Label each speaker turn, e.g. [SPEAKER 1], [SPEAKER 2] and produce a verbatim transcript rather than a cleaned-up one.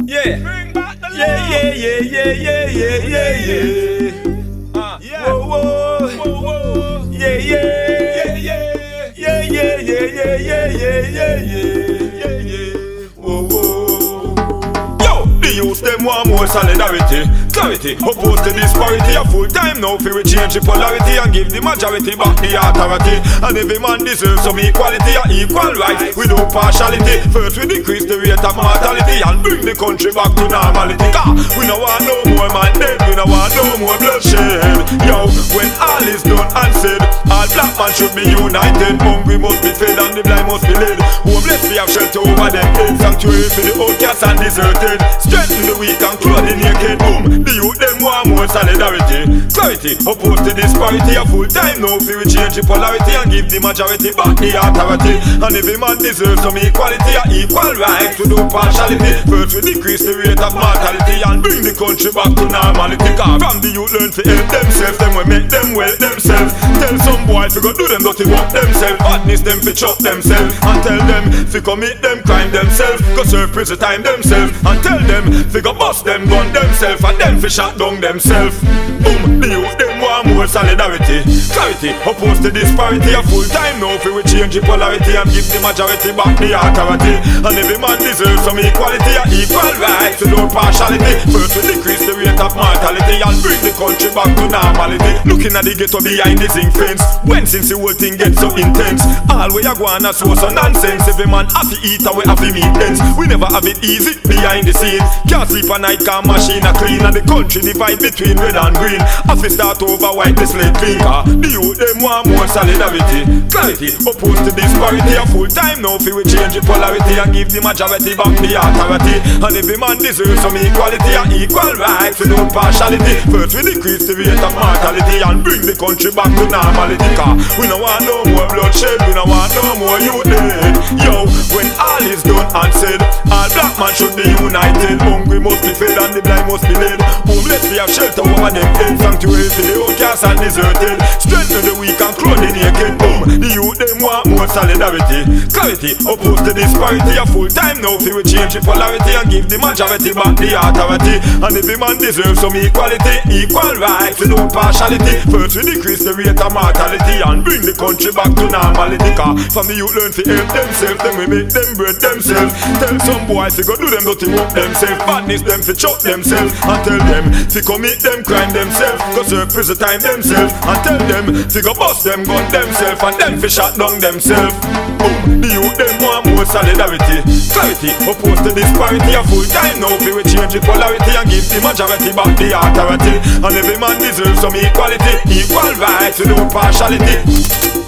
[SPEAKER 1] Yeah.
[SPEAKER 2] Bring back the
[SPEAKER 1] Yeah, yeah, yeah, yeah, yeah, yeah, yeah, yeah.
[SPEAKER 2] Uh, yeah.
[SPEAKER 1] Whoa, whoa,
[SPEAKER 2] Whoa, whoa.
[SPEAKER 1] yeah, yeah,
[SPEAKER 2] Yeah, yeah.
[SPEAKER 1] yeah, yeah, yeah, yeah, yeah, yeah, yeah, yeah, yeah. Whoa, whoa. Yo, the youth them want more solidarity, clarity, oppose the disparity. A full time now for we change the polarity and give the majority back the authority. And every man deserves some equality and equal rights without partiality. First we decrease the rate of mortality and bring the country back to normality. Cause we no want no more man dead, we no want no more bloodshed. Yo, when all is done and said, all black man should be united. Hungry must be fed and the blind must be led. Homeless we have shelter over them head. Sanctuary for the outcast and deserted. Strengthen the weak and clothe the naked. Boom, the youth them want more solidarity, clarity, oppose the disparity. A full time now for we change the polarity and give the majority back the authority. And every man deserves some equality and equal rights to do partiality. First we decrease the rate of mortality and bring the country back to normality. Cause from the youth learn to help themselves, them we make them well themselves. Tell some boy to go do them dirty work themselves. Badness them fi chop themselves. And tell them fi commit them crime themselves. Go serve prison time themselves. And tell them fi go bust them gun themselves. And them fi shot down themselves. Boom, the youth them want more solidarity, clarity, oppose the disparity. A full time now fi we change the polarity and give the majority back the authority. And every man deserves some equality and equal rights without partiality. First we decrease the rate of mortality and bring the country back to normality. Looking at the ghetto behind the zinc fence, when since the whole thing gets so intense, all we are going to sow some nonsense. Every man have to eat and we have to meet ends. We never have it easy behind the scene. Can't sleep at night, car machine a clean. And the country divide between red and green. Have to start over white the slate clean. The youth them want more solidarity, clarity, oppose the disparity. A full time now fi we change the polarity and give the majority back the authority. And every man deserves some equality and equal rights without partiality. First we decrease the rate of mortality and bring the country back to normality. Cause we no want no more bloodshed, we no want no more youth dead. Yo, when all is done and said, all black man should be united. Hungry must be fed and the blind must be led. Homeless we have shelter over them head. Sanctuary for the outcast and deserted. Strengthen the weak and clothe the naked. Boom, the youth them want more solidarity, clarity, oppose the disparity. A full time now fi we change the polarity and give the majority back the authority. And every man deserves some equality, equal rights without partiality. First we decrease the rate of mortality and bring the country back to normality. Cause from the youth learn to help themselves, then we make them bread themselves. Tell some boys to go do them dirty work themselves. Badness them to chop themselves. And tell them to commit them crime themselves. Go serve prison time themselves. And tell them to go bust them gun themselves. And them to shot down themselves. Boom, the youth them want more solidarity, clarity, oppose the disparity. A full time now fi we change the polarity and give the majority back the authority. And every man deserves some equality, equal rights without partiality.